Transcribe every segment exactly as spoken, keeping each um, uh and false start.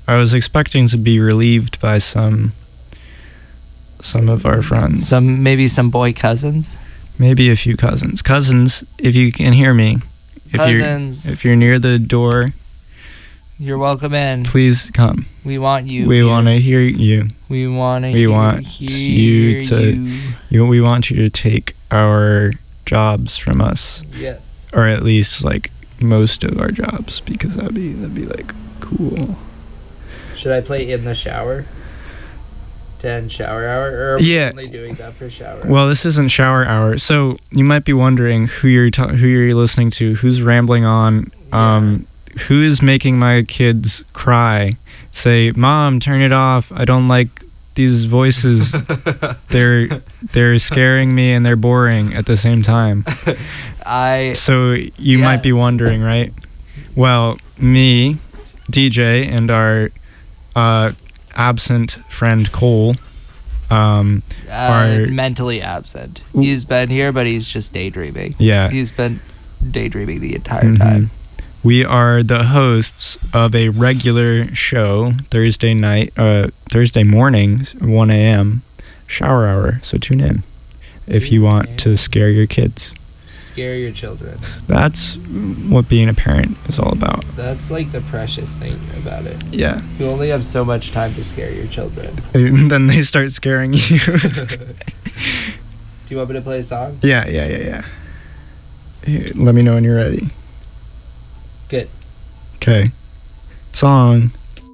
I was expecting to be relieved by some some of our friends. Some maybe some boy cousins. Maybe a few cousins. Cousins, if you can hear me, if Cousins. you're if you're near the door, you're welcome in. Please come. We want you. We want to hear you. We want to. We hear, want hear you to. You. You. We want you to take our jobs from us. Yes. Or at least like most of our jobs, because that'd be that'd be like cool. Should I play In the Shower? To end shower hour, or are we yeah. only doing that for shower? Well, this isn't shower hour, so you might be wondering who you're ta- who you're listening to, who's rambling on, Yeah. um, who is making my kids cry. Say, Mom, turn it off. I don't like these voices. they're they're scaring me and they're boring at the same time. I. So you yeah. might be wondering, right? Well, me, D J, and our uh, absent friend Cole um, Uh, are mentally absent. He's been here, but he's just daydreaming. Yeah. He's been daydreaming the entire Mhm. time. We are the hosts of a regular show Thursday night, uh, Thursday mornings, one a.m. shower hour. So tune in if you want to scare your kids. Scare your children. That's what being a parent is all about. That's like the precious thing about it. Yeah. You only have so much time to scare your children. And then they start scaring you. Do you want me to play a song? Yeah, yeah, yeah, yeah. Here, let me know when you're ready. Good. Okay. Song.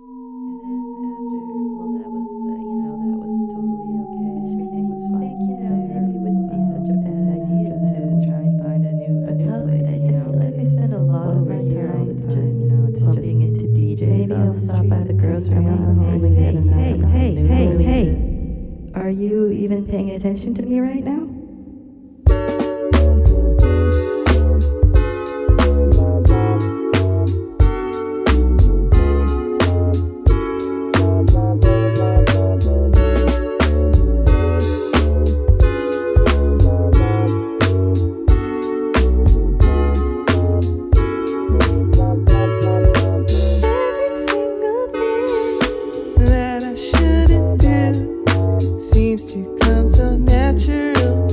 Are you even paying attention to me right now? Every single thing that I shouldn't do seems to come so natural.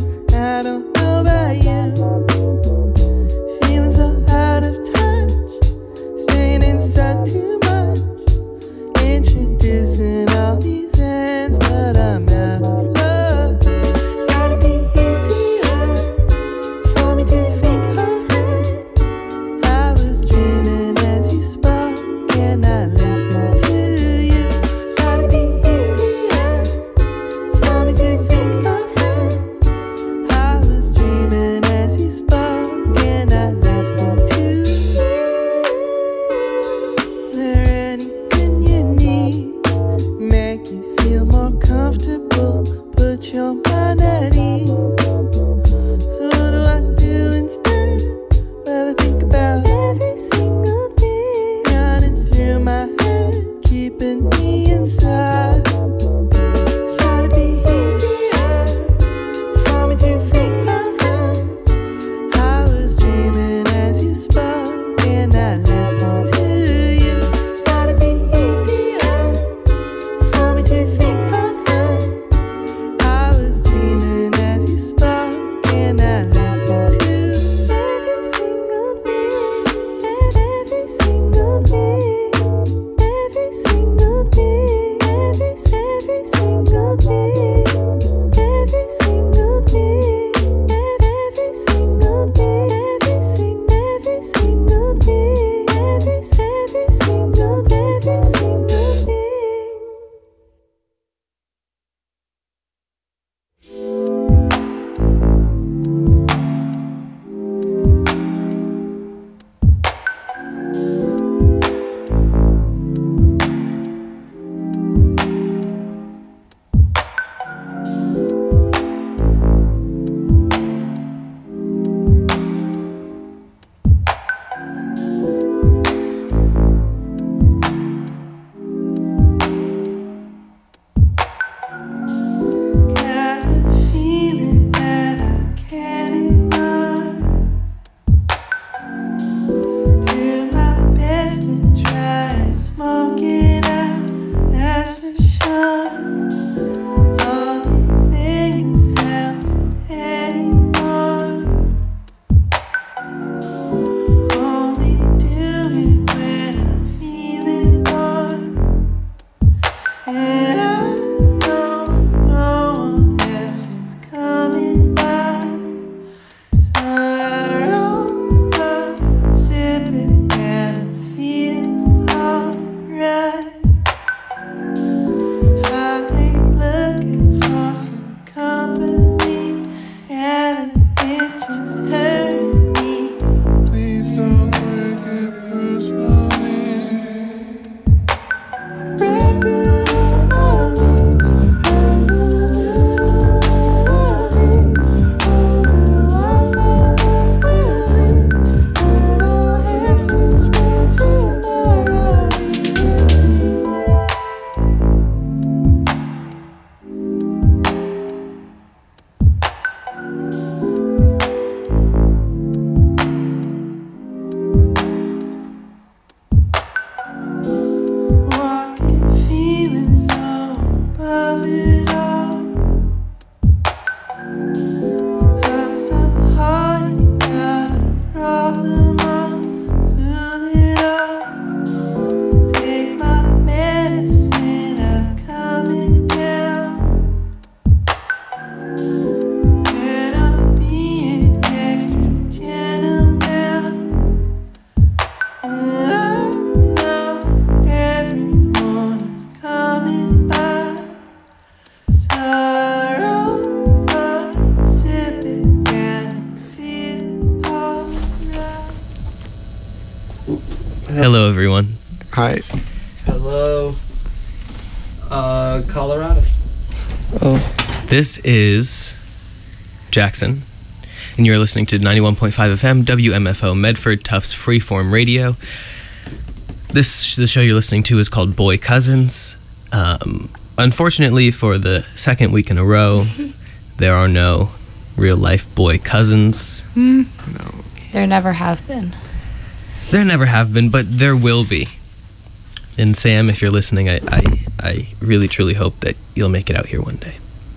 Hello, uh, Colorado. Oh. This is Jackson, and you're listening to ninety-one point five F M, W M F O, Medford Tufts Freeform Radio. This the show you're listening to is called Boy Cousins. Um, unfortunately, for the second week in a row, there are no real-life boy cousins. No. There never have been. There never have been, but there will be. And Sam, if you're listening, I, I, I really, truly hope that you'll make it out here one day.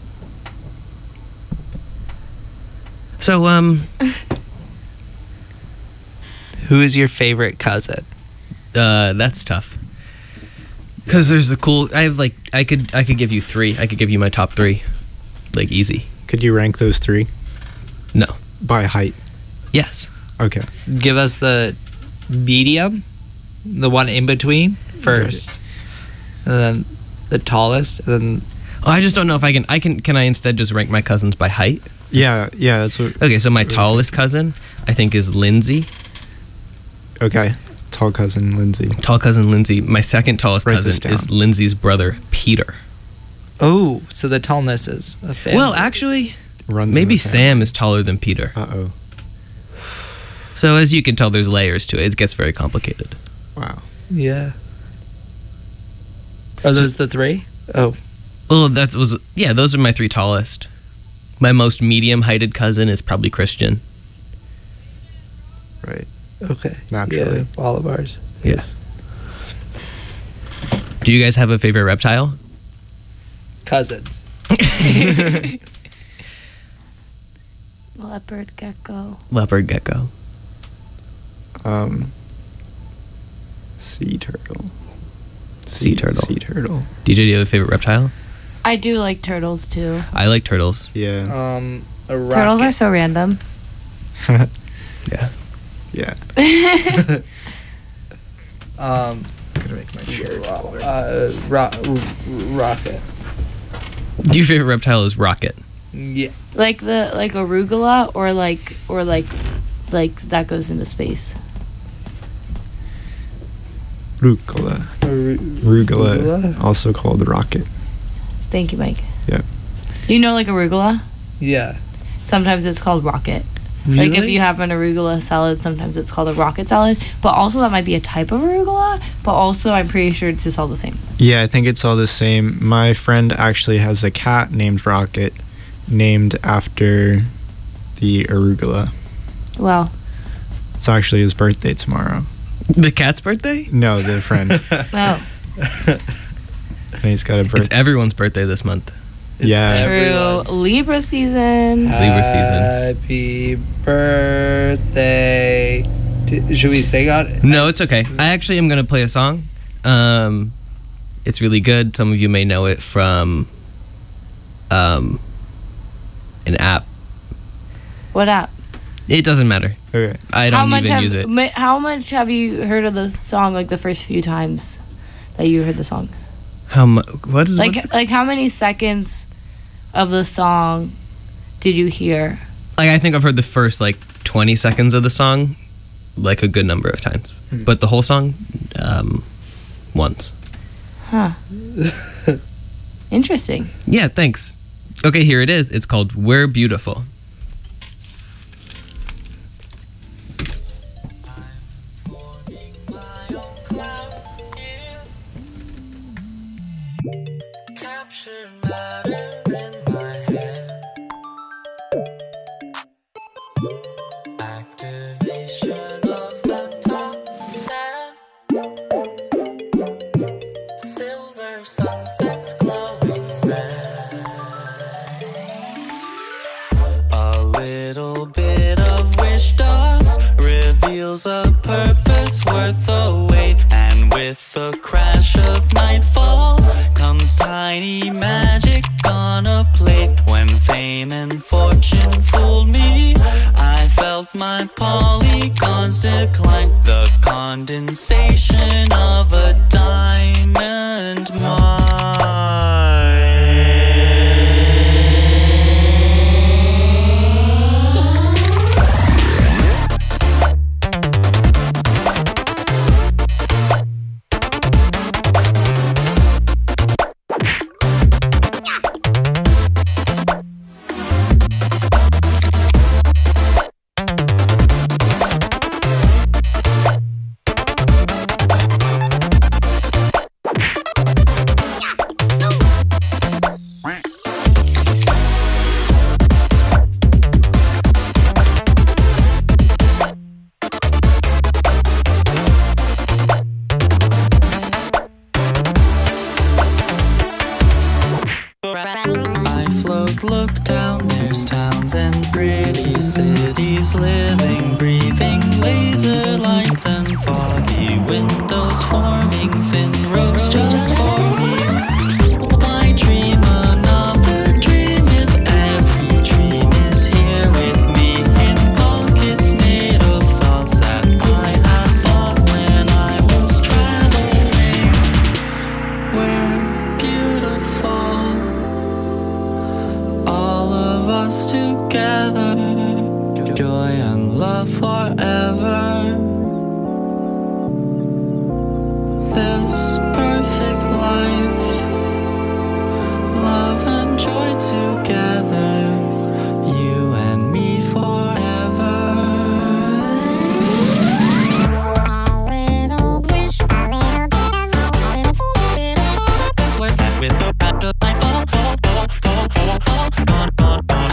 So, um... Who is your favorite cousin? Uh, that's tough. Because there's the cool... I have, like... I could I could give you three. I could give you my top three. Like, easy. Could you rank those three? No. By height. Yes. Okay. Give us the medium, the one in between first, and then the tallest, and then... Oh, I just don't know if I can... I can... Can I instead just rank my cousins by height? Yeah, yeah, that's what... Okay, so my tallest cousin, I think, is Lindsay. Okay. Tall cousin, Lindsay. Tall cousin, Lindsay. My second tallest Write this cousin down. is Lindsay's brother, Peter. Oh, so the tallness is a family. Well, actually, Runs in maybe the family. Sam is taller than Peter. Uh-oh. So as you can tell, there's layers to it. It gets very complicated. Wow. Yeah. Are those the three? Oh. Well, that was... Yeah, those are my three tallest. My most medium-heighted cousin is probably Christian. Right. Okay. Naturally. Yeah, all of ours. Yes. Do you guys have a favorite reptile? Cousins. Leopard gecko. Leopard gecko. Um... Sea turtle. Sea turtle. Sea turtle. D J, do you have a favorite reptile? I do like turtles too. I like turtles. Yeah. Um, a rocket. Turtles are so random. Yeah. Yeah. Um, I'm gonna make my chair taller. uh, ro- rocket. Your favorite reptile is rocket. Yeah. Like the like arugula or like or like like that goes into space. Rugula. Rugula, also called rocket. Thank you, Mike. Yeah. You know like arugula? Yeah. Sometimes it's called rocket. Really? Like if you have an arugula salad, sometimes it's called a rocket salad. But also that might be a type of arugula. But also I'm pretty sure it's just all the same. Yeah, I think it's all the same. My friend actually has a cat named Rocket, named after the arugula. Well, It's actually his birthday tomorrow. The cat's birthday? No, the friend. oh, And he's got a It's birthday. everyone's birthday this month. Yeah. true. Everyone's. Libra season. Libra season. Happy birthday. D- should we sing on it? No, it's okay. I actually am going to play a song. Um, it's really good. Some of you may know it from um, an app. What app? It doesn't matter. Okay. I how don't much even have, use it. ma- How much have you heard of the song like the first few times that you heard the song? How much? What is Like what's- like how many seconds of the song did you hear? like I think I've heard the first like twenty seconds of the song like a good number of times, Hmm. but the whole song um, once. Huh. Interesting. Yeah, thanks. Okay, here it is. It's called "We're Beautiful." A little bit of wish dust reveals a purpose worth the wait. And with the crash of nightfall comes tiny magic on a plate. When fame and fortune fooled me, I felt my polygons decline. The condensation of a diamond mine. We're beautiful, all of us together, joy and love forever. This perfect life, love and joy together, you and me forever. With no battle, I fall, fall, fall, fall, fall, fall, fall, fall, fall.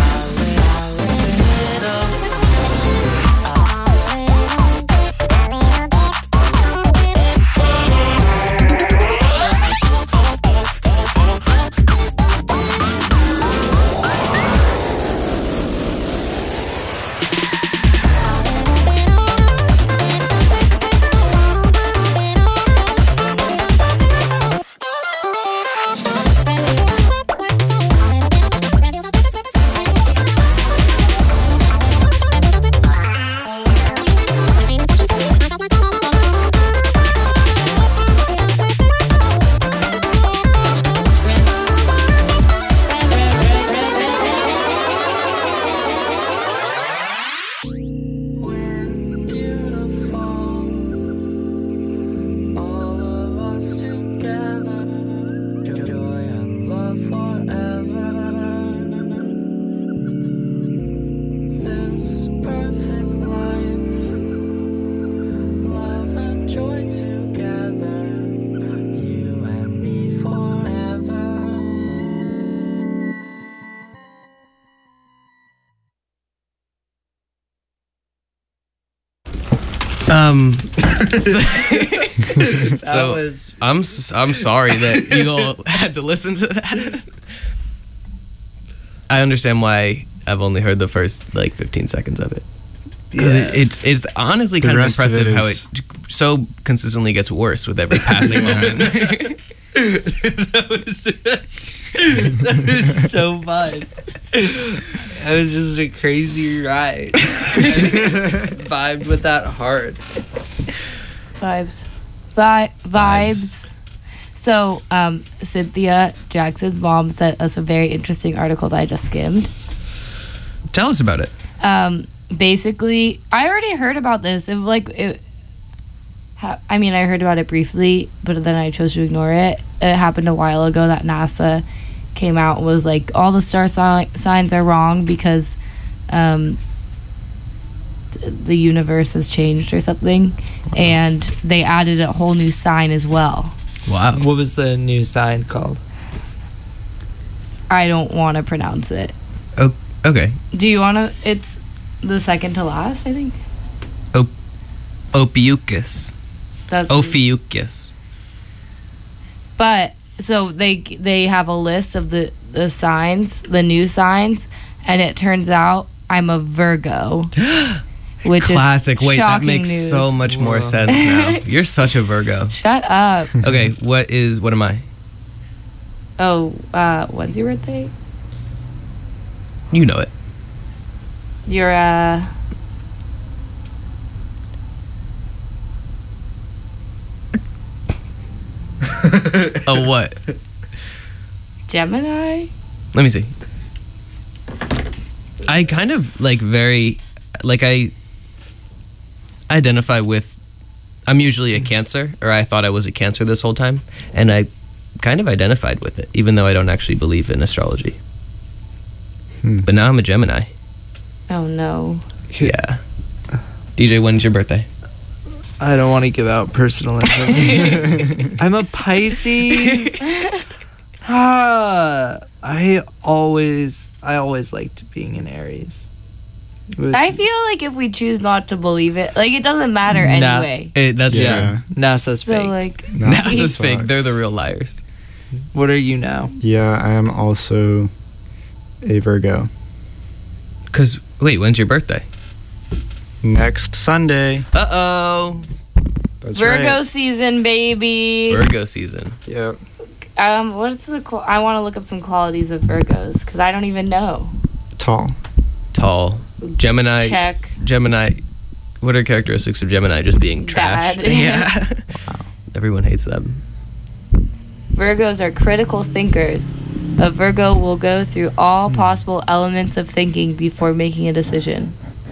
Um, so, That so was I'm s- I'm sorry that you all had to listen to that. I understand why I've only heard the first like fifteen seconds of it. Because Yeah. it, it's it's honestly The kind of rest of impressive it how is- it so consistently gets worse with every passing moment. that was that was so fun. It was just a crazy ride. I vibed with that hard. Vibes. Vi- vibes. So, um, Cynthia Jackson's mom sent us a very interesting article that I just skimmed. Tell us about it. Um, basically, I already heard about this. It, like, it, ha- I mean, I heard about it briefly, but then I chose to ignore it. It happened a while ago that NASA came out and was like, all the star si- signs are wrong because um, th- the universe has changed or something. And they added a whole new sign as well. Wow. What was the new sign called? I don't want to pronounce it. Oh, okay. Do you want to? It's the second to last, I think. Ophiuchus. That's Ophiuchus. But so they they have a list of the the signs, the new signs, and it turns out I'm a Virgo. Which Classic. is Wait, that shocking makes news. so much more Whoa. sense now. You're such a Virgo. Shut up. Okay, what is what am I? Oh, uh, when's your birthday? You know it. You're uh Oh, what? Gemini. Let me see. I kind of like very, like I identify with, I'm usually a Cancer, or I thought I was a Cancer this whole time, and I kind of identified with it, even though I don't actually believe in astrology. Hmm. But now I'm a Gemini. Oh no. Yeah. D J, when's your birthday? I don't want to give out personal information. I'm a Pisces. Ah, I always, I always liked being an Aries. It was- I feel like if we choose not to believe it, like it doesn't matter Nah. anyway. It, that's Yeah. true. NASA's So fake. like NASA's fake. sucks. They're the real liars. What are you now? Yeah, I am also a Virgo. Cause wait, when's your birthday? Next Sunday. Uh oh. That's Virgo right. season, baby. Virgo season. Yep. Um, what's the? Qual- I want to look up some qualities of Virgos because I don't even know. Tall. Tall. Gemini. Check. Gemini. What are characteristics of Gemini? Just being trash. Bad. Yeah. Everyone hates them. Virgos are critical thinkers. A Virgo will go through all possible elements of thinking before making a decision.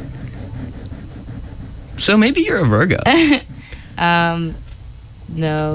So maybe you're a Virgo. Um, no.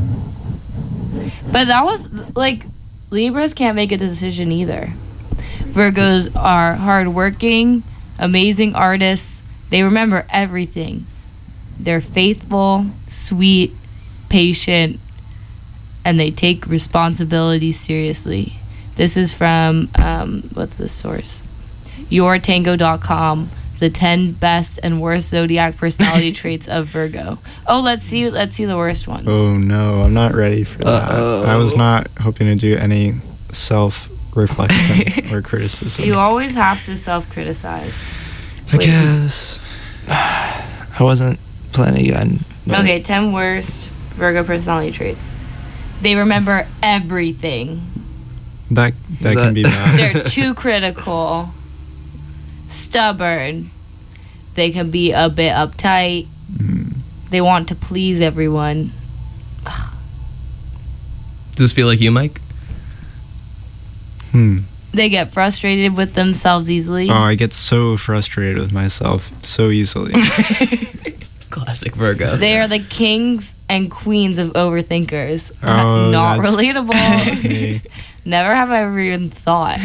But that was, like, Libras can't make a decision either. Virgos are hardworking, amazing artists. They remember everything. They're faithful, sweet, patient, and they take responsibility seriously. This is from, um, what's this source? your tango dot com, the ten best and worst zodiac personality traits of Virgo. Oh, let's see, let's see the worst ones. Oh no, I'm not ready for that. Uh-oh. I was not hoping to do any self-reflection or criticism. You always have to self-criticize. I Wait. guess. I wasn't planning on. but- Okay, ten worst Virgo personality traits. They remember everything. That that can be bad. They're too critical, stubborn. They can be a bit uptight. Mm. They want to please everyone. Does this feel like you, Mike? Hmm. They get frustrated with themselves easily. Oh, I get so frustrated with myself so easily. Classic Virgo. They are the kings and queens of overthinkers. Oh, Not that's- relatable. That's me. Never have I ever even thought.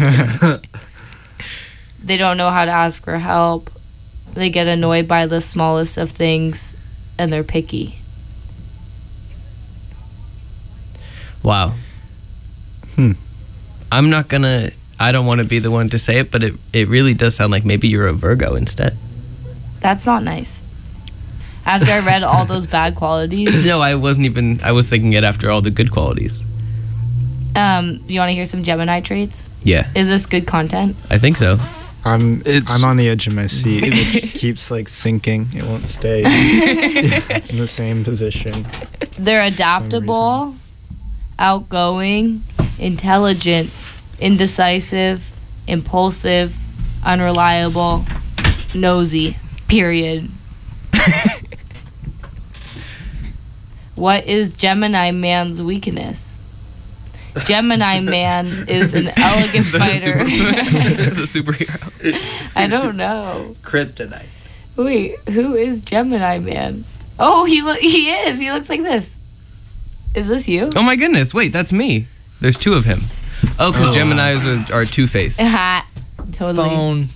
They don't know how to ask for help. They get annoyed by the smallest of things, and they're picky. Wow. Hmm. I'm not gonna. I don't want to be the one to say it, but it it really does sound like maybe you're a Virgo instead. That's not nice. After I read all those bad qualities, No, I wasn't even. I was thinking it after all the good qualities. um, you want to hear some Gemini traits? Yeah, Is this good content? I think so. I'm It's- I'm on the edge of my seat. It keeps like sinking. It won't stay in the same position. They're adaptable, outgoing, intelligent, indecisive, impulsive, unreliable, nosy. Period. What is Gemini man's weakness? Gemini man is an elegant Is that a fighter. super- Is a superhero. I don't know. Kryptonite. Wait, who is Gemini man? Oh, he lo- he is. He looks like this. Is this you? Oh my goodness! Wait, that's me. There's two of him. Oh, because Oh. Geminis are, are two faced. Ha, totally. Phone.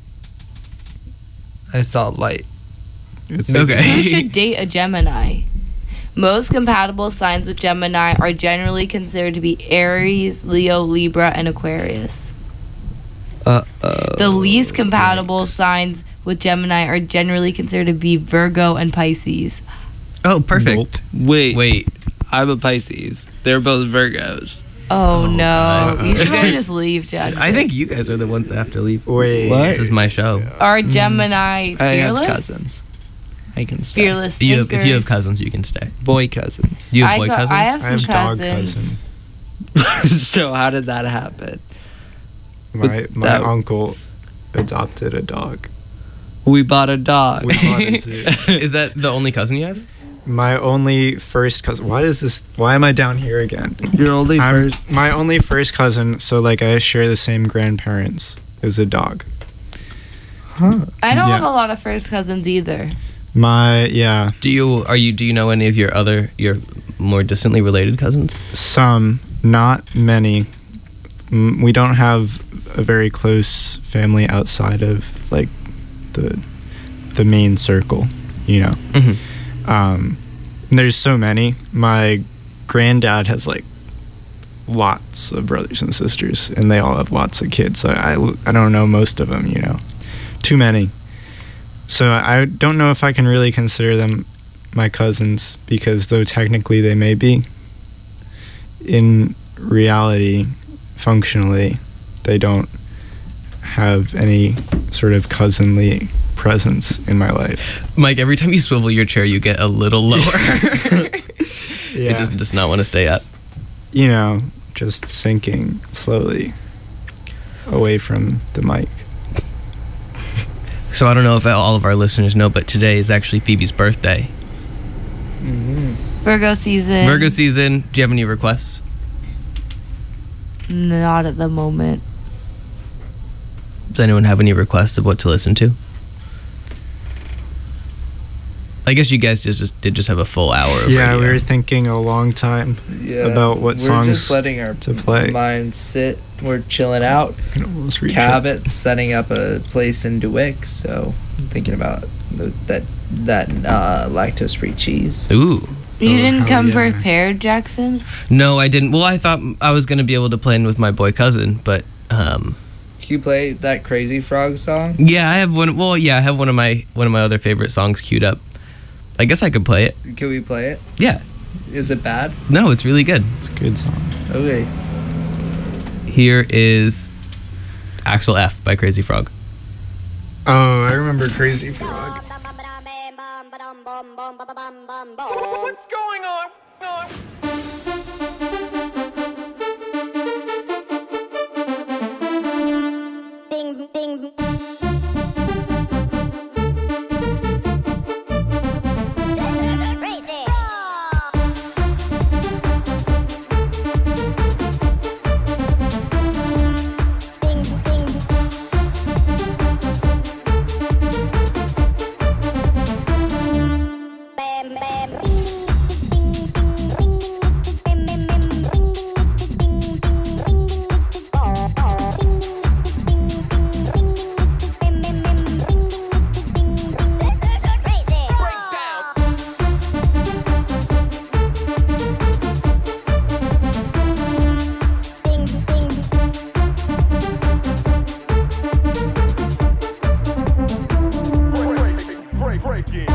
I saw light. It's Okay. Who should date a Gemini? Most compatible signs with Gemini are generally considered to be Aries, Leo, Libra, and Aquarius. Uh oh. The least compatible signs with Gemini are generally considered to be Virgo and Pisces. Oh, perfect. Wait. Wait. I'm a Pisces. They're both Virgos. Oh, Oh, no. God. You should probably Okay. just leave, Jackson. I think you guys are the ones that have to leave. Wait. What? This is my show. Are Gemini I have fearless? cousins. I can stay. Fearless You have, if you have thinkers? cousins, you can stay. Boy cousins. Do you have I boy got- cousins? I have I have some dog cousins. cousin. So how did that happen? My But my that- uncle adopted a dog. We bought a dog. We bought a zoo. Is that the only cousin you have? My only first cousin. Why does this? Why am I down here again? Your only I'm, first. my only first cousin. So like I share the same grandparents. Is a dog. Huh. I don't Yeah. have a lot of first cousins either. My yeah. Do you are you do you know any of your other your more distantly related cousins? Some, not many. Mm, We don't have a very close family outside of like the the main circle, you know. Mm-hmm. Um, and there's so many. My granddad has like lots of brothers and sisters, and they all have lots of kids. So I, I don't know most of them, you know. Too many. So I don't know if I can really consider them my cousins, because though technically they may be, in reality, functionally, they don't have any sort of cousinly presence in my life. Mike, every time you swivel your chair, you get a little lower. Yeah. It just does not want to stay up. You know, just sinking slowly away from the mic. So I don't know if all of our listeners know, but today is actually Phoebe's birthday. Mm-hmm. Virgo season. Virgo season. Do you have any requests? Not at the moment. Does anyone have any requests of what to listen to? I guess you guys just, just did just have a full hour of Yeah, radio. we were thinking a long time Yeah, about what we're songs just letting our to play. minds sit. We're chilling out. I can almost reach it. Cabot's setting up a place in DeWick, so I'm thinking about th- that that uh, lactose-free cheese. Ooh. You Oh, didn't hell come yeah. prepared, Jackson? No, I didn't. Well, I thought I was going to be able to play in with my boy cousin, but um, Can you play that Crazy Frog song? yeah, I have one. Well, yeah, I have one of my one of my other favorite songs queued up. I guess I could play it. Can we play it? Yeah. Is it bad? No, it's really good. It's a good song. Okay. Here is Axel F by Crazy Frog. Oh, I remember Crazy Frog. What's going on? Ding, ding. Crazy. Ding, ding. Bam, bam. Ding, ding, ding, ding, ding, ding, ding. Bam, bam, bam. Ding, ding, ding, ding, ding, ding. Oh, oh. Ding, ding, ding, ding, ding, ding. Bam, bam, bam. Ding, ding, ding, ding, ding. Crazy. Ding, ding. Break, break it.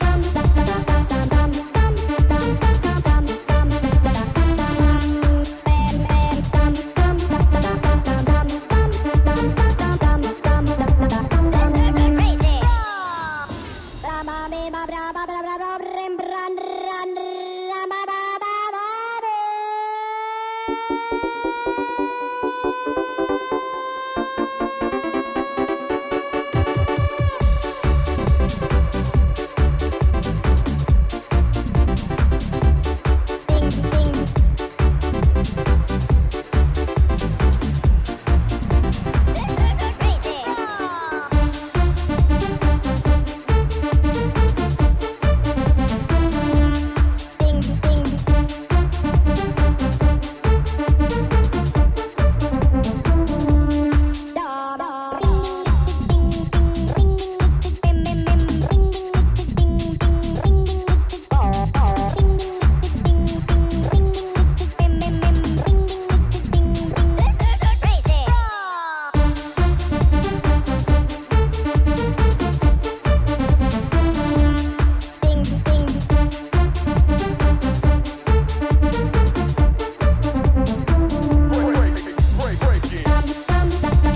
Break, break, break it.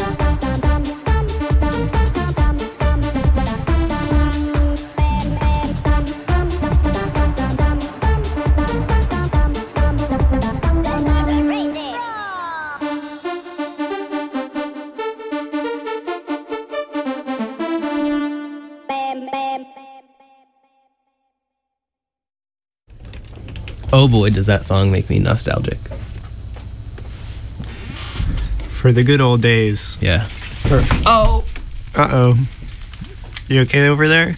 Oh boy, does that song make me nostalgic. For the good old days. Yeah. Oh. Uh-oh. You okay over there?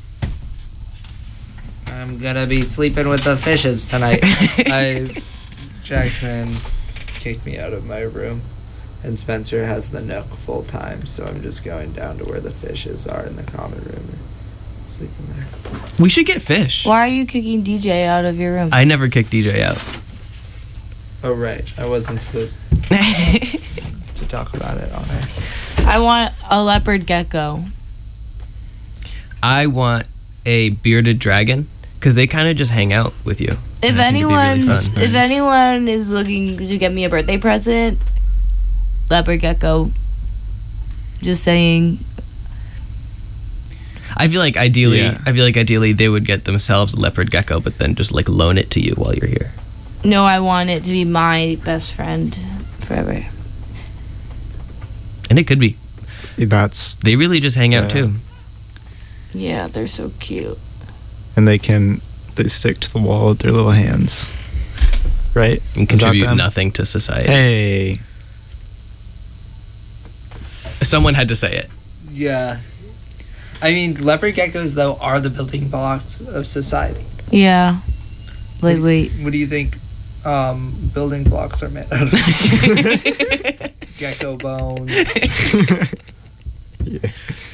I'm gonna be sleeping with the fishes tonight. I Jackson kicked me out of my room, and Spencer has the nook full time, so I'm just going down to where the fishes are in the common room and sleeping there. We should get fish. Why are you kicking D J out of your room? I never kicked D J out. Oh right, I wasn't supposed to talk about it on air. I want a leopard gecko. I want a bearded dragon because they kind of just hang out with you. If And I think it'd be really anyone's, fun. if Nice. anyone is looking to get me a birthday present, leopard gecko. Just saying. I feel like ideally, Yeah. I feel like ideally they would get themselves a leopard gecko, but then just like loan it to you while you're here. No, I want it to be my best friend forever. And it could be. That's They really just hang out Yeah. too. Yeah, they're so cute. and they can they stick to the wall with their little hands. Right? And Is that contribute them? nothing to society. Hey. Someone had to say it. Yeah. I mean, leopard geckos, though, are the building blocks of society. Yeah. Wait, wait. What do you think um, building blocks are made out of? Gecko bones. Yeah.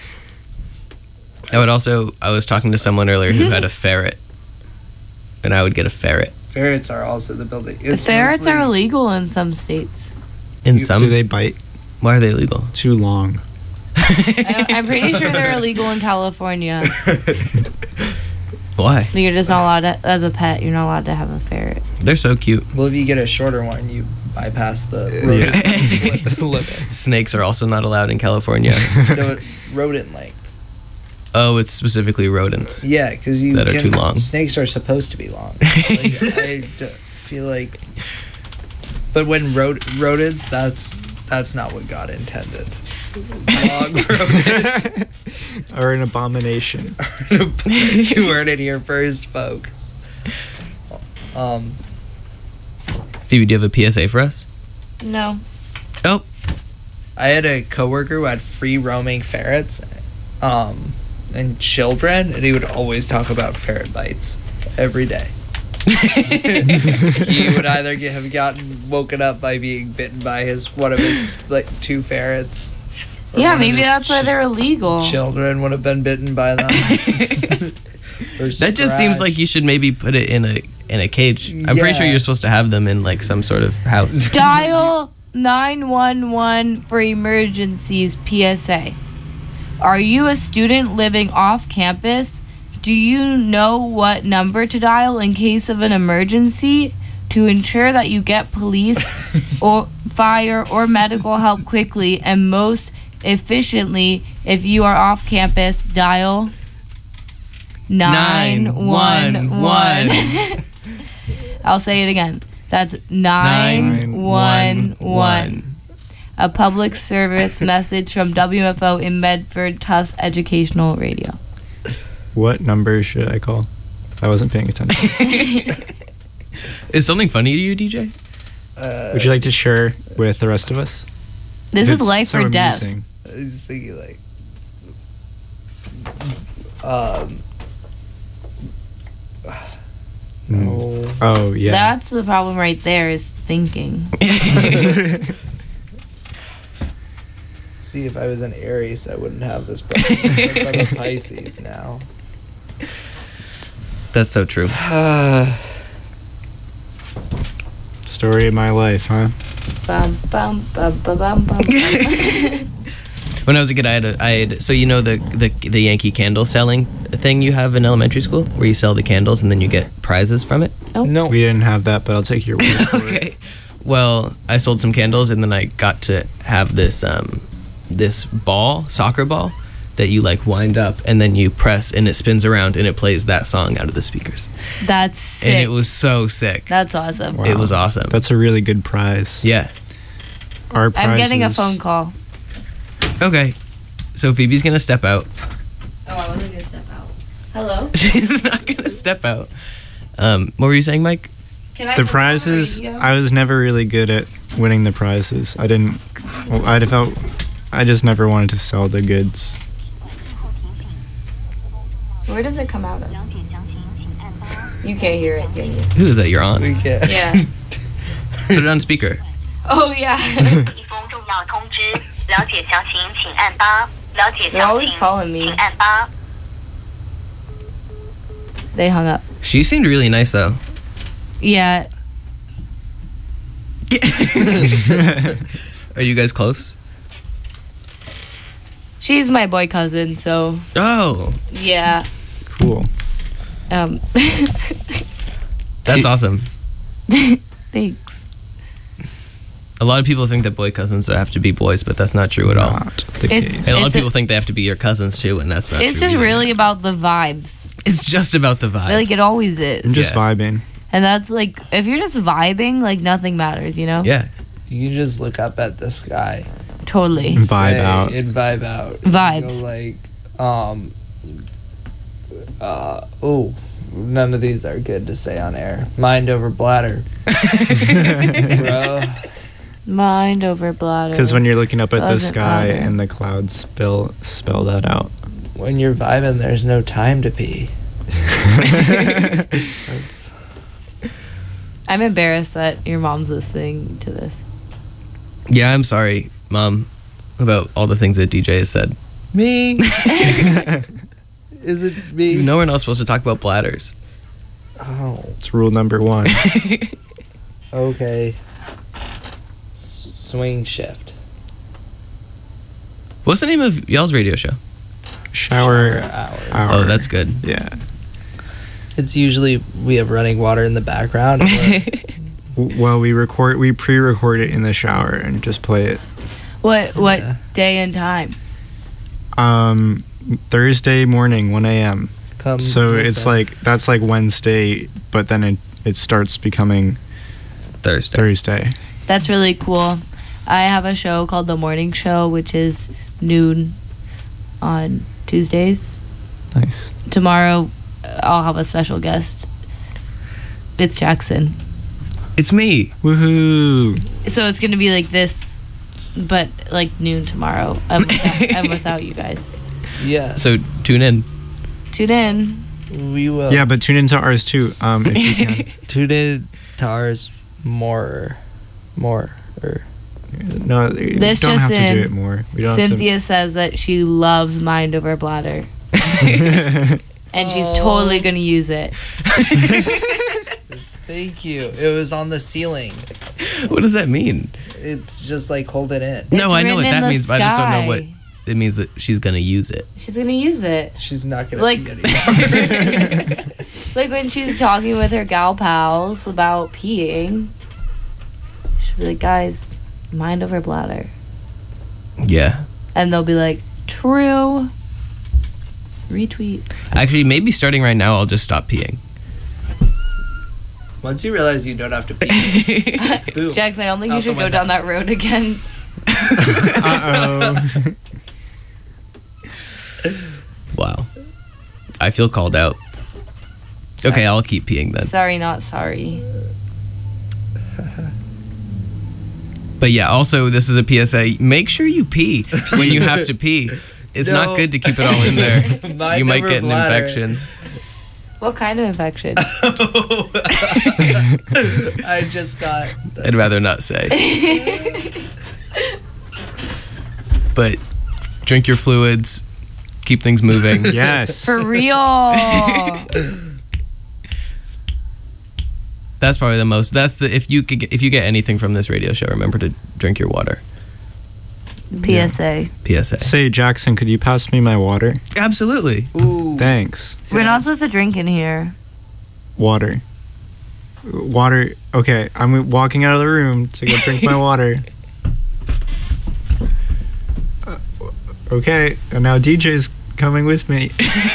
I would also, I was talking to someone earlier who had a ferret. And I would get a ferret. Ferrets are also the building. It's Ferrets mostly- are illegal in some states. In You- some, Do they bite why are they illegal? too long? I, I'm pretty sure they're illegal in California. Why? You're just not allowed to, as a pet, you're not allowed to have a ferret. They're so cute. Well, if you get a shorter one, you bypass the rodent limit. Snakes are also not allowed in California. No, rodent length. Oh, it's specifically rodents. Yeah, because you That are can, too long. Snakes are supposed to be long. Like, I d- feel like, but when rod- rodents, that's that's not what God intended. Long rodents. Or an abomination. You heard it here first, folks. Um, Phoebe, do you have a P S A for us? No. Oh, I had a coworker who had free roaming ferrets, um, and children, and he would always talk about ferret bites every day. He would either get, have gotten woken up by being bitten by his one of his like two ferrets. or Yeah, one of maybe his that's why ch- they're illegal. Children would have been bitten by them. Or that just seems like scratched. you should maybe put it in a in a cage. I'm pretty sure Yeah. you're supposed to have them in like some sort of house. Dial nine one one for emergencies P S A. Are you a student living off campus? Do you know what number to dial in case of an emergency to ensure that you get police or fire or medical help quickly and most efficiently? If you are off campus, dial nine one one. I'll say it again. That's nine one one. A public service message from W F O in Medford Tufts Educational Radio. What number should I call? I wasn't paying attention. Is something funny to you, D J? Uh, Would you like to share with the rest of us? This is It's life so or death. amusing. I was thinking like, um, Mm. oh, Oh, yeah. That's the problem right there is thinking. see if I was an Aries, I wouldn't have this problem. Since I'm a Pisces now. That's so true. Story of my life, huh? Bum, bum, bum, bum, bum, bum, bum. When I was a kid, I had a, I had so you know the, the the Yankee candle selling thing you have in elementary school, where you sell the candles and then you get prizes from it. No. We didn't have that, but I'll take your word for it. Okay. Well, I sold some candles and then I got to have this um this ball, soccer ball, that you like wind up and then you press and it spins around and it plays that song out of the speakers. That's sick. And it was so sick. That's awesome. Wow. It was awesome. That's a really good prize. Yeah. Our prize I'm getting a is- phone call. Okay. So Phoebe's gonna step out. Oh, I wasn't gonna step out. Hello? She's not gonna step out. Um, what were you saying, Mike? Can I The put on prizes, radio? I was never really good at winning the prizes. I didn't, well, I felt, I just never wanted to sell the goods. Where does it come out of? You can't hear it, can you? Who is that? Your aunt? We can't. Yeah. Put it on speaker. Oh, yeah. 一封重要通知，了解详情请按八，了解 They're 详 always 情 calling me. 请按八。 They hung up. She seemed really nice though. Yeah. Are you guys close? She's my boy cousin, so Oh, yeah. Cool. Um, that's awesome. thanks. A lot of people think that boy cousins have to be boys, but that's not true at all. Not the It's- case. And a lot of It's a- people think they have to be your cousins too, and that's not It's true. just either. really about the vibes. It's just about the vibes. Like it always is. I'm just Yeah. vibing. And that's like, if you're just vibing, like nothing matters, you know? Yeah. You can just look up at the sky. Totally. Vibe say- out. And vibe out. Vibes. You go like, um, uh, oh, none of these are good to say on air. Mind over bladder. Bro. Mind over bladder. Because when you're looking up at the Doesn't sky matter. and the clouds spell spell that out. When you're vibing, there's no time to pee. That's, I'm embarrassed that your mom's listening to this. Yeah, I'm sorry, Mom, about all the things that D J has said. me? Is it me? You know we're not supposed to talk about bladders. Oh, It's rule number one. okay. S- swing shift. What's the name of y'all's radio show? Shower hour. hour. Oh, that's good. Yeah. It's usually we have running water in the background. and we're- W- Well, we record, we pre-record it in the shower and just play it. What what Yeah. day and time? Um, Thursday morning, one a.m. Come So it's listen. like that's like Wednesday, but then it it starts becoming Thursday. Thursday. That's really cool. I have a show called The Morning Show, which is noon on Tuesdays. Nice. Tomorrow, uh, I'll have a special guest. It's Jackson. It's me. Woohoo! So it's gonna be like this, but like noon tomorrow. I'm without, I'm without you guys. Yeah, So tune in. Tune in. we will. Yeah, but tune into ours too. Um, if you can. Tune in to ours more, more. Or No, you This don't just have to do in. it more. We don't Cynthia says that she loves Mind Over Bladder, have to. and she's Oh. totally gonna use it. thank you. It was on the ceiling. What does that mean? It's just like hold it in. No, It's I know what written in that the means, but I just don't know what sky. it means that she's gonna use it. She's gonna use it. She's not gonna Like- pee anymore. Like when she's talking with her gal pals about peeing, she'll be like, guys, mind over bladder. Yeah. And they'll be like, true. Retweet. Actually, maybe starting right now, I'll just stop peeing. Once you realize you don't have to pee, boom. Jax, I don't think Out you the should go window. down that road again. Uh oh. Wow. I feel called out. Okay, I'll keep peeing then. Sorry, not sorry. But yeah, also this is a P S A. Make sure you pee when you have to pee. It's No. not good to keep it all in there. Mind You might over get an bladder. infection. What kind of infection? I just got. I'd rather not say. But drink your fluids, keep things moving. Yes. For real. That's probably the most. That's the if you could get, if you get anything from this radio show, remember to drink your water. P S A. P S A. Say, Jackson, could you pass me my water? Absolutely. Ooh. Thanks. We're not supposed to drink in here. Water. Water. Okay, I'm walking out of the room to go drink my water. Uh, okay, and now D J's coming with me.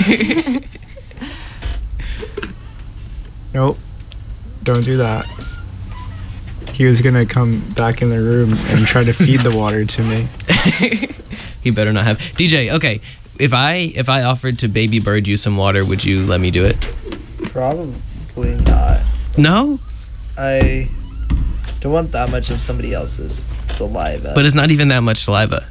Nope. Don't do that. He was gonna come back in the room and try to feed the water to me. He better not have. D J, okay. If I if I offered to baby bird you some water, would you let me do it? Probably not. No? I don't want that much of somebody else's saliva. But it's not even that much saliva.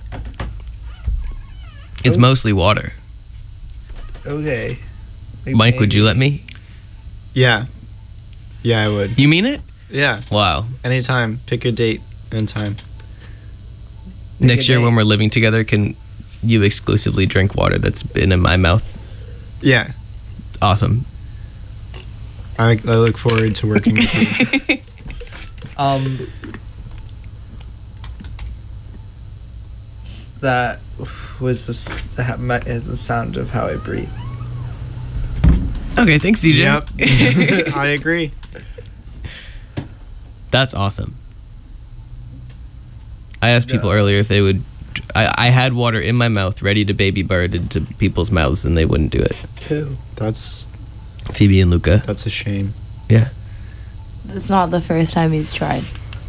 It's Oh. mostly water. okay. Like, Mike, would you maybe- let me? Yeah. Yeah, I would. You mean it? Yeah. Wow. Anytime. Pick a date and time. Pick Next a year date. when we're living together, can you exclusively drink water that's been in my mouth? Yeah. Awesome. I, I look forward to working with you. Um. That was this the, ha- my, uh, the sound of how I breathe. Okay, thanks, D J. Yep. I agree. That's awesome. I asked people Yeah. earlier if they would. I, I had water in my mouth ready to baby bird into people's mouths and they wouldn't do it. Who? That's Phoebe and Luca. that's a shame. Yeah. It's not the first time he's tried.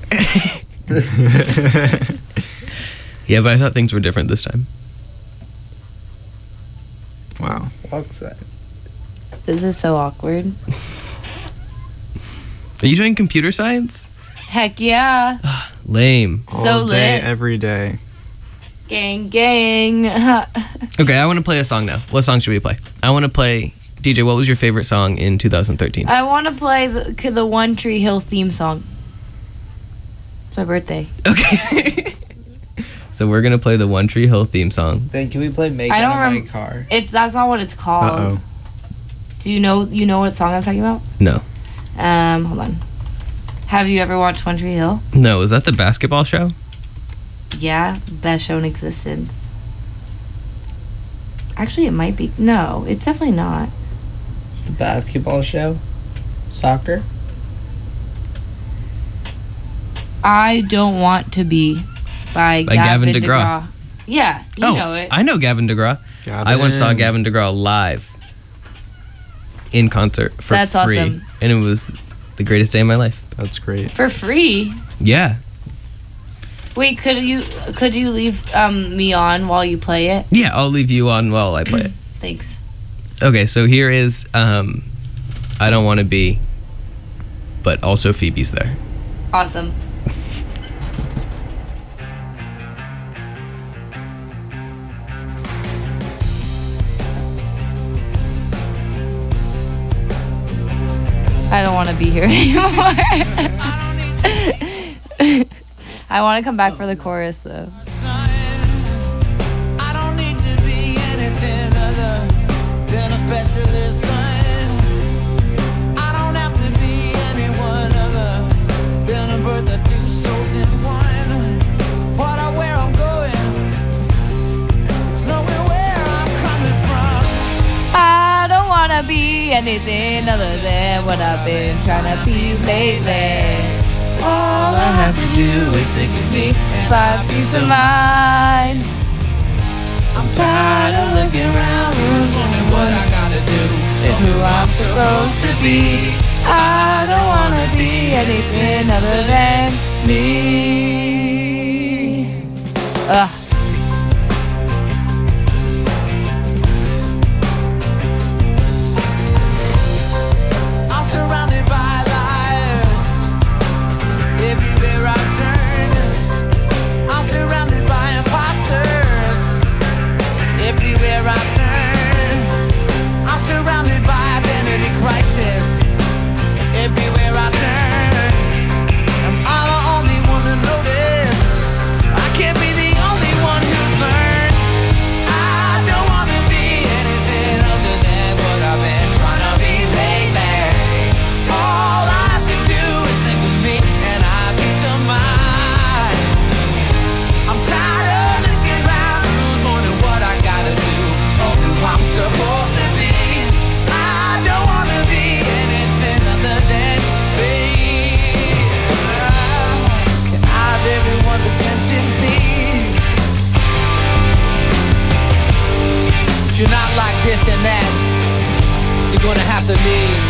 Yeah, but I thought things were different this time. Wow. What's that? This is so awkward. Are you doing computer science? Heck yeah. Lame. So All day, lit. every day. Gang, gang. Okay, I want to play a song now. What song should we play? I want to play. D J, what was your favorite song in two thousand thirteen? I want to play the, the One Tree Hill theme song. It's my birthday. Okay. So we're gonna play the One Tree Hill theme song. Then can we play Make I don't Out of rem- My Car? It's that's not what it's called. Uh oh. Do you know you know what song I'm talking about? No. Um, hold on. Have you ever watched One Tree Hill? No, is that the basketball show? Yeah, best show in existence. Actually, it might be. No, it's definitely not. The basketball show? Soccer? I Don't Want to Be by, By Gavin DeGraw. Yeah, you oh, know it. I know Gavin DeGraw. I once saw Gavin DeGraw live in concert for That's free. awesome. And it was the greatest day of my life. That's great. For free. Yeah. Wait, could you could you leave um, me on while you play it? Yeah, I'll leave you on while I play it. Thanks. Okay, so here is um, I Don't Want to Be, but also Phoebe's there. Awesome. I don't want to be here anymore. I want to come back for the chorus though. I don't need to be anything other than a specialist son. I don't have to be anyone other than a bird that two souls in one. What I where I'm going, it's knowing where I'm coming from. I don't want to be anything other than what I've been trying to be lately. All I have to do is think of me and find peace of mind. I'm tired of looking around, who's wondering what I gotta do and who I'm supposed to be. I don't want to be anything other than me. Ugh. I'm surrounded by liars everywhere I turn. I'm surrounded by imposters everywhere I turn. I'm surrounded by identity crisis everywhere I turn. Am I the only one to notice? I can't be the only one who's learned. I don't wanna be anything other than what I've been trying to be lately. All I have to do is think of me and I have peace of mind. I'm tired of looking around, who's wondering what I gotta do or who I'm supposed to be. I don't wanna be anything other than me. Can I have everyone's attention, please? If you're not like this and that, you're gonna have to leave.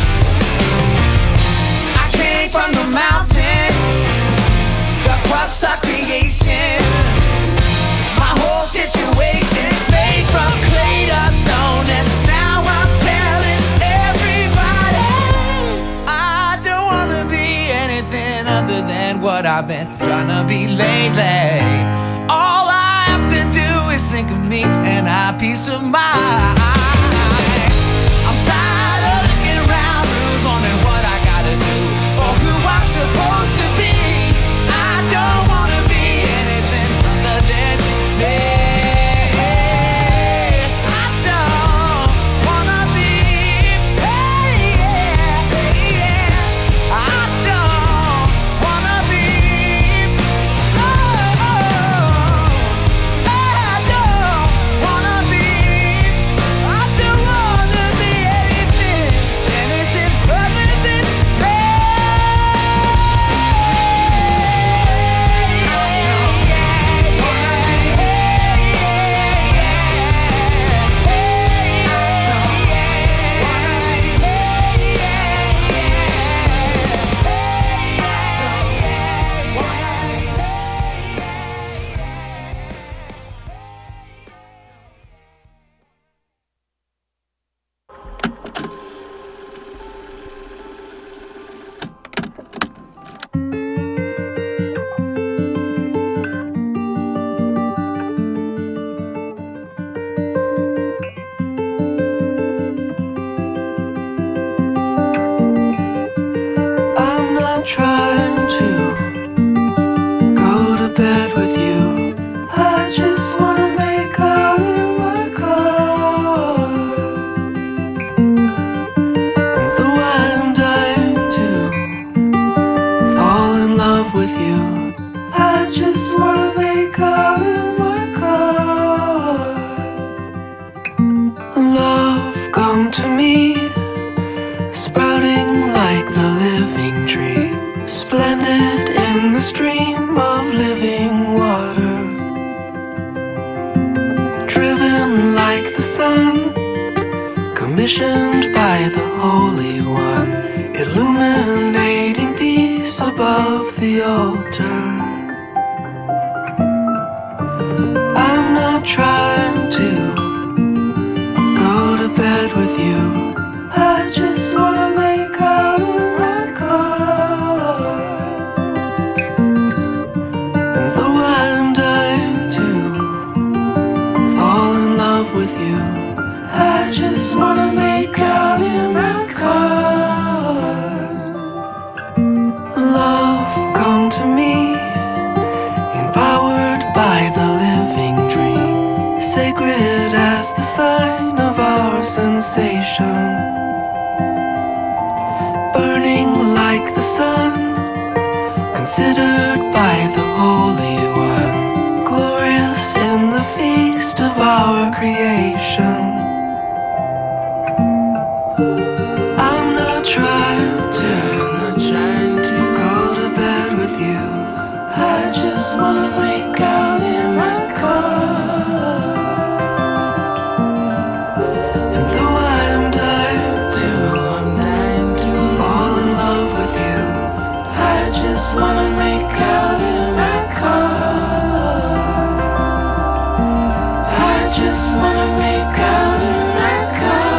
I came from the mountain, the crust of creation. My whole situation made from clay to stone, and now I'm telling everybody I don't wanna be anything other than what I've been trying to be lately. All I have to do is think of me and I have peace of mind. I'm tired of looking around, who's wondering what I gotta do or who I'm supposed to be. I don't wanna be anything other than me. I don't wanna be, hey, yeah, hey, yeah. I don't wanna be, oh, I don't wanna be, I don't wanna be anything, anything other than me. love with you. I just wanna make out in my car. Love, come to me, sprouting like the living tree, splendid in the stream of living water, driven like the sun, commissioned by the Holy One, illuminating peace above the altar. I'm not trying to go to bed with you. I just wanna make out in my car. And though I'm dying to fall in love with you, I just wanna make out in my car. Love, come to me, empowered by the living dream, sacred as the sign of our sensation, burning like the sun, considered by the Holy One, glorious in the feast of our creation. I'm not trying to, not trying to go to bed with you. I just wanna make out in my car. And though I'm dying to, I'm dying to fall in love with you, I just wanna make out in my car. I just wanna make out in my car.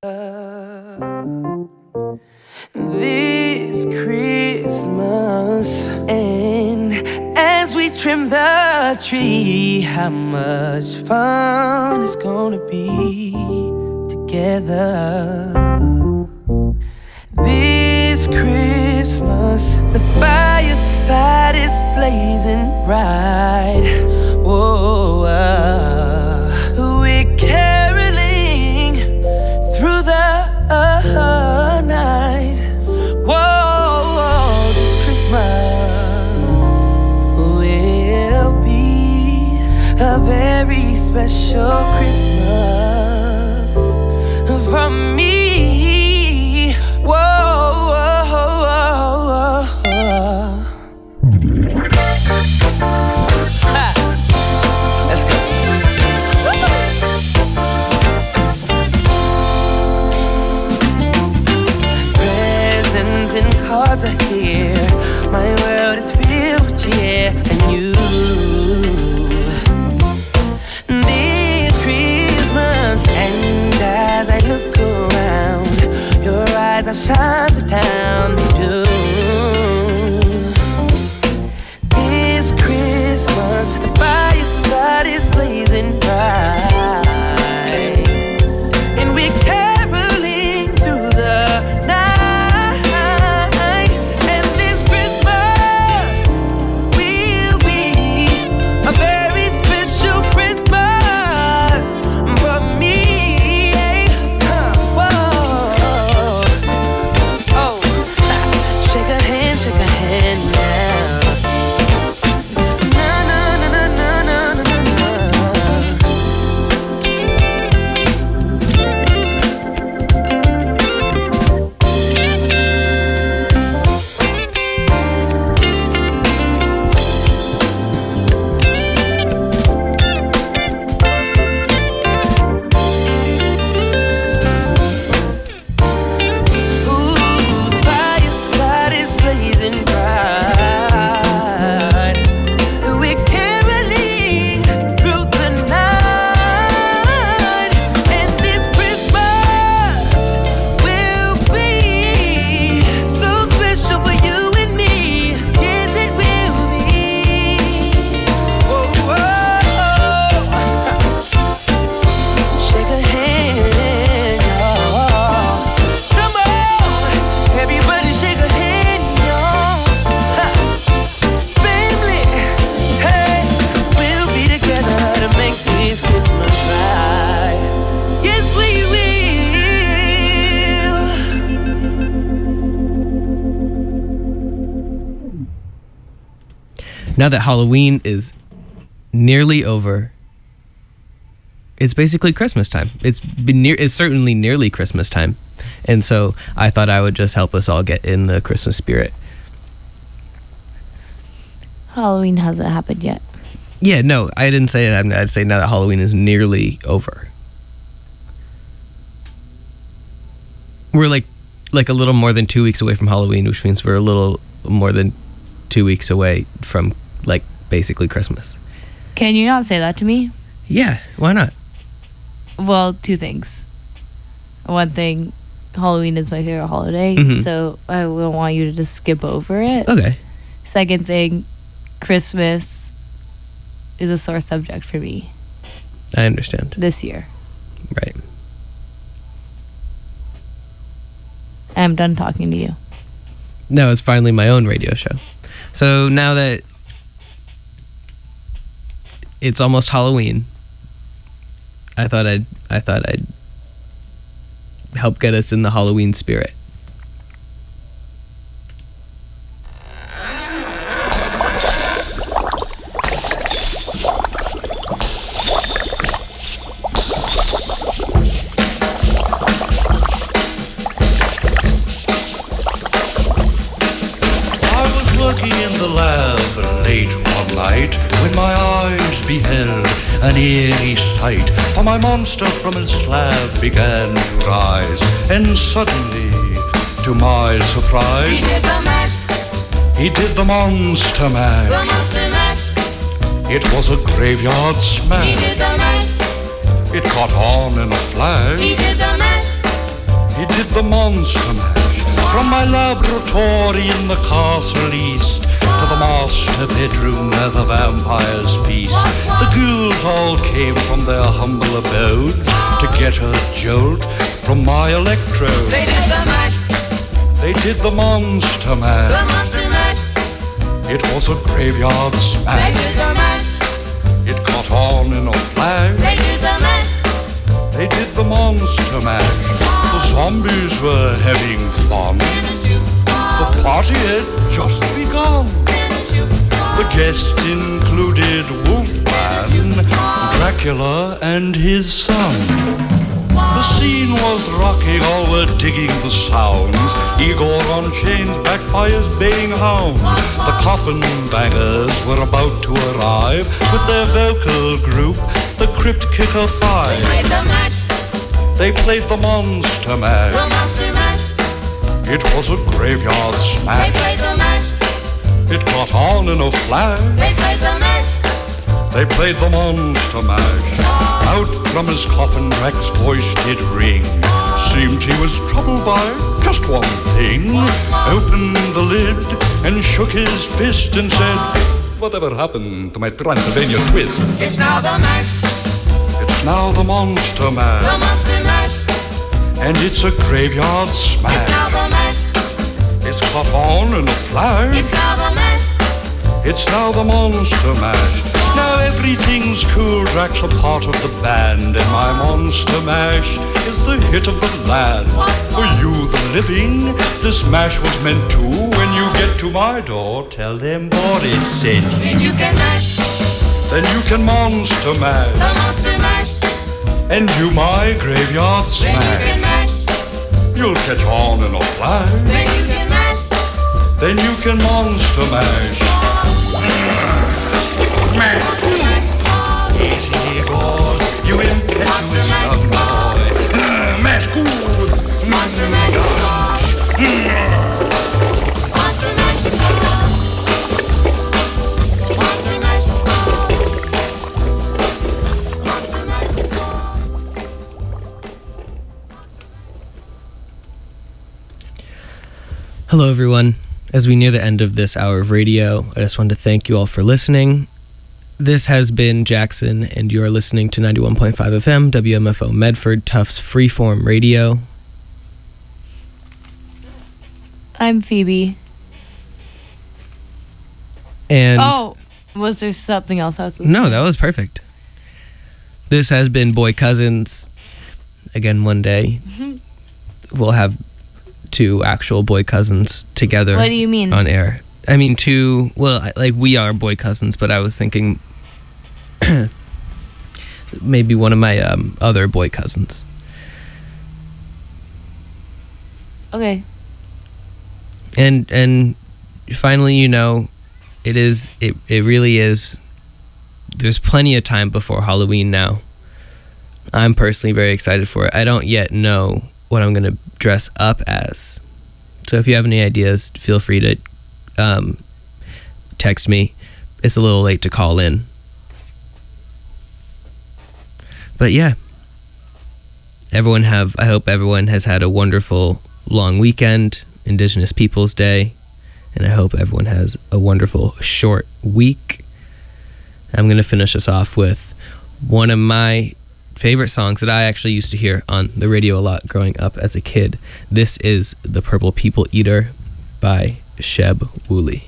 This Christmas, and as we trim the tree, how much fun it's gonna be together. This Christmas, the fireside is blazing bright. Whoa, uh, we're caroling through the uh, night. Whoa, this Christmas will be a very special Christmas for me. Whoa, whoa, whoa, whoa. Ha. Let's go. Presents and cards are here. My world is filled with cheer and you. This Christmas, and as I look around, your eyes are shine the town they do. This Christmas, the fireside is blazing bright, and we're caroling through the night. And this Christmas will be a very special Christmas for me. Huh, whoa. Oh, shake a hand, shake a hand now. Na na na na na na na na. Ooh, the fireside is blazing bright. We're caroling through the night, and this Christmas will be so special for you and me. Yes, it will be. Whoa, whoa. Shake a hand, y'all. Come on, everybody shake a hand, y'all. Ha. Family, hey, we'll be together to make this Christmas right. Yes, we will. Now that Halloween is nearly over, it's basically Christmas time. It's been near. It's certainly nearly Christmas time, and so I thought I would just help us all get in the Christmas spirit. Halloween hasn't happened yet. Yeah, no, I didn't say it. I'd say now that Halloween is nearly over. We're like, like a little more than two weeks away from Halloween, which means we're a little more than two weeks away from like basically Christmas. Can you not say that to me? Yeah, why not? Well, two things. One thing, Halloween is my favorite holiday, Mhm. so I wouldn't want you to just skip over it. Okay. Second thing, Christmas is a sore subject for me I understand. this year. Right. I'm done talking to you. No, it's finally my own radio show. So now that it's almost Halloween, I thought I'd I thought I'd help get us in the Halloween spirit. I was working in the lab late one night when my eyes beheld an eerie sight. For my monster from his slab began to rise, and suddenly, to my surprise, He did the mash, he did the monster mash. the monster mash. It was a graveyard He smash. did the mash, It caught on in a flash. he did the mash. he did the monster mash. From my laboratory in the castle east to the master bedroom where the vampires feast, the ghouls all came from their humble abodes to get a jolt from my electrode. They did the mash. They did the monster mash. The monster mash. It was a graveyard They smash. did the mash. It caught on in a flash. They did the mash. They did the monster mash. The zombies were having fun. The party had just begun. The guests included Wolfman, Dracula, and his son. The scene was rocking, all were digging the sounds. Igor on chains, backed by his baying hounds. The coffin bangers were about to arrive with their vocal group, the Crypt Kicker Five. They played the mash. They played the monster mash. The monster mash. It was a graveyard They smash. played the mash. It caught on in a flash. They played the mash. They played the monster mash. Out from his coffin, Drac's voice did ring. Seemed he was troubled by just one thing. Opened the lid and shook his fist and said, "Whatever happened to my Transylvania twist?" It's now the mash. It's now the monster The mash. monster mash. And it's a graveyard It's now smash. the mash. It's caught on in a flash. It's now the mash. It's now the monster mash. Now everything's cool, Drac's a part of the band, and my monster mash is the hit of the land. For you, the living, this mash was meant to. When you get to my door, tell them Boris sent you. Then you can mash. Then you can monster mash, The monster mash. and do my graveyard Then you can smash. mash. You'll catch on in a flash, Then you can mash. then you can monster mash. Mash. Easy, boy, you impetuous young boy. Mash good. Monster mash. Monster mash. Monster mash. Monster mash. Hello, everyone. As we near the end of this hour of radio, I just wanted to thank you all for listening. This has been Jackson, and you are listening to ninety-one point five F M, W M F O Medford, Tufts Freeform Radio. I'm Phoebe. And Oh, was there something else I was no, that was perfect. This has been Boy Cousins. Again, one day we'll have two actual boy cousins together. What do you mean? On air. I mean, two. Well, I- like we are boy cousins, but I was thinking maybe one of my um, other boy cousins. Okay. And and finally, you know, it is it it really is. There's plenty of time before Halloween now. I'm personally very excited for it. I don't yet know what I'm gonna dress up as, so if you have any ideas, feel free to um, text me. It's a little late to call in, but yeah. Everyone have. I hope everyone has had a wonderful long weekend, Indigenous Peoples Day, and I hope everyone has a wonderful short week. I'm gonna finish us off with one of my favorite songs that I actually used to hear on the radio a lot growing up as a kid. This is The Purple People Eater by Sheb Woolley.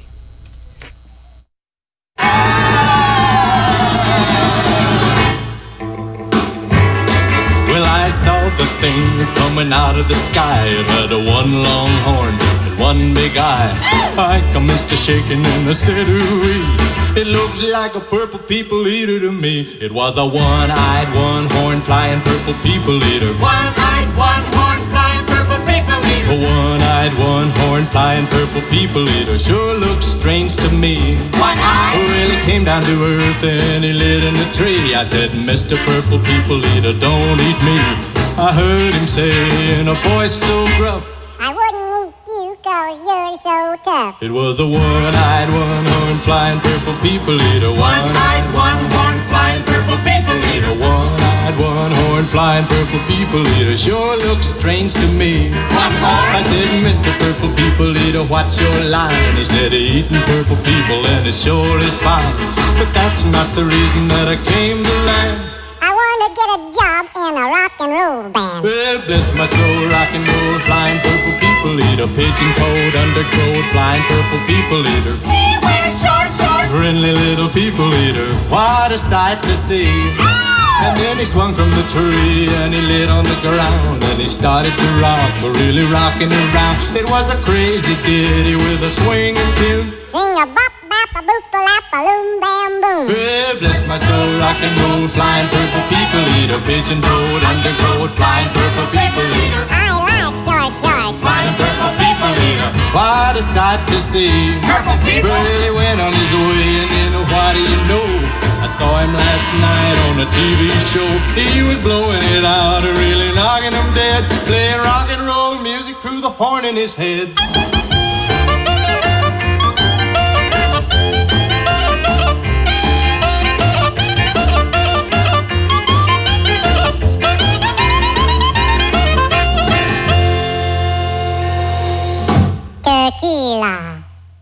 Well, I saw the thing coming out of the sky. It had a one long horn and one big eye. I commenced to shaking and I said, ooh-wee. It looks like a purple people eater to me. It was a one-eyed, one-horn flying purple people eater. One-eyed, one-horn flying purple people eater. A one-eyed, one-horn flying purple people eater sure looks strange to me. One-eyed. Well, he came down to earth and he lit in a tree. I said, Mister Purple People Eater, don't eat me. I heard him say in a voice so gruff, I wouldn't eat you cause you're so tough. it was a one-eyed, one-horn flying purple people eater. One-eyed, one-horn flying purple people eater. One-eyed, that one-horn flying purple people eater sure looks strange to me. I said, Mister Purple People Eater, what's your line? He said, eating purple people and it sure is fine. But that's not the reason that I came to land. I wanna get a job in a rock and roll band. Well, bless my soul, rock and roll, flying purple people eater, pigeon toed, undercoat, flying purple people eater. He wears short shorts. Friendly little people eater, what a sight to see. And then he swung from the tree and he lit on the ground and he started to rock, really rocking around. It was a crazy ditty with a swinging tune. Sing a bop bop a boop a lap a loom bam boom. Well, bless my soul, rock and roll, flying purple people eater, pigeon toed, undercoat, flying purple people eater. I like short shorts. Flying purple people eater, what a sight to see. Purple people. Well, he went on his way and then what do you know? I saw him last night on a T V show. He was blowing it out, really knocking him dead, playing rock and roll music through the horn in his head.